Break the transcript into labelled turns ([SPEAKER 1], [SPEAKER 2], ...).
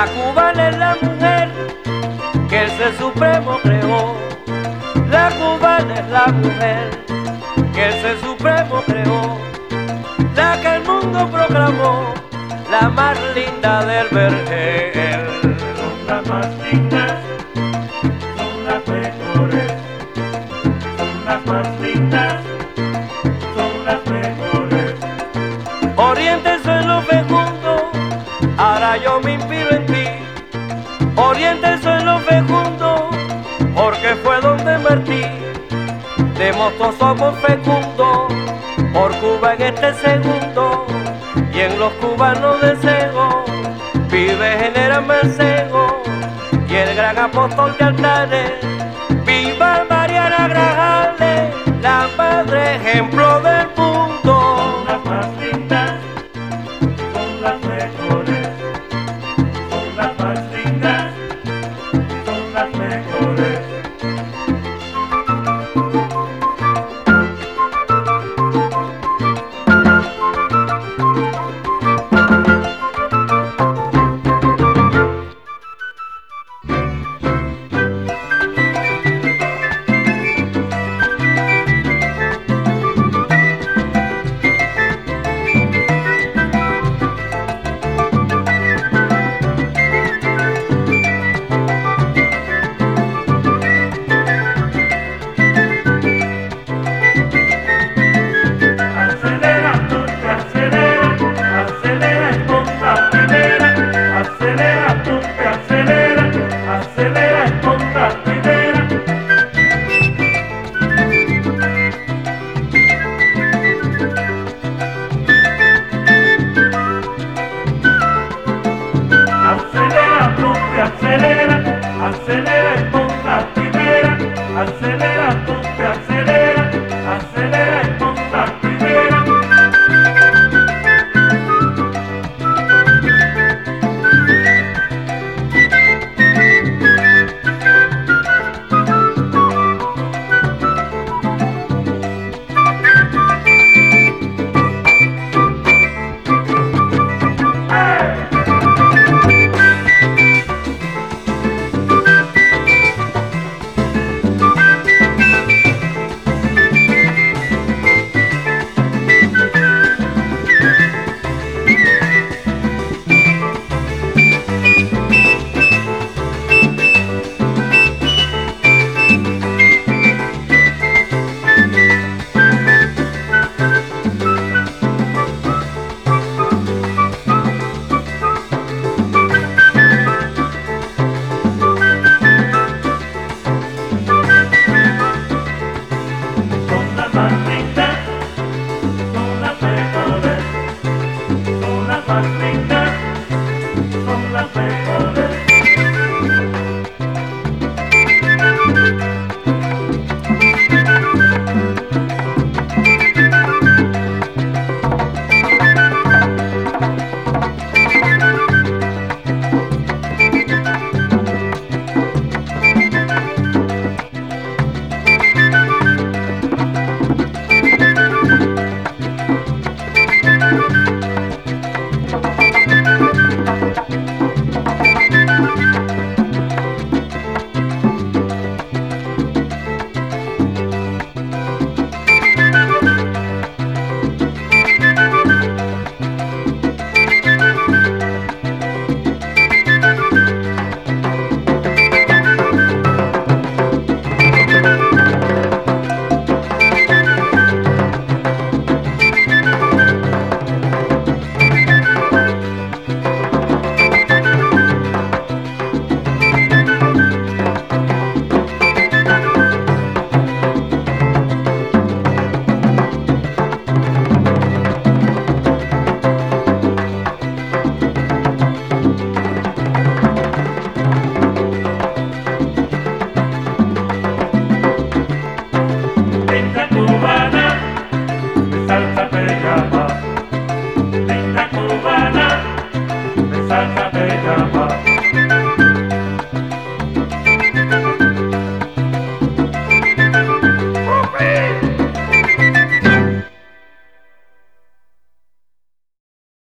[SPEAKER 1] La cubana es la mujer que el Ser Supremo creó. La cubana es la mujer que el Ser Supremo creó. La que el mundo proclamó, la más linda del vergel.
[SPEAKER 2] Son las más lindas, son las mejores, son las más lindas, son las mejores.
[SPEAKER 1] Oriente soy lo fecundo, ahora yo me inspiro en ti. Oriente soy lo fecundo, porque fue donde Martí demostró somos fecundos. Por Cuba en este segundo, y en los cubanos deseo, vive General Mancebo y el gran apóstol de altares. Viva Mariana Grajales, la madre ejemplo del mundo.
[SPEAKER 2] Son las más lindas, son las mejores, son las más lindas, son las mejores. Acelera y pon la primera, acelera, ponte, acelera, acelera y pon la primera. Son las más lindas, son las mejores, son las más